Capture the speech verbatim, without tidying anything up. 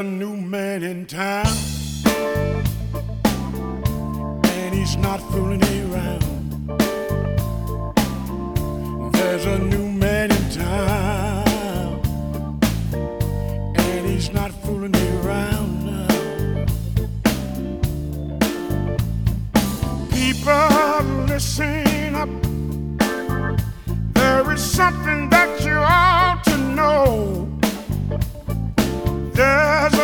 A new man in town, and he's not fooling around. There's a new man in town, and he's not fooling around now. People, listen up. There is something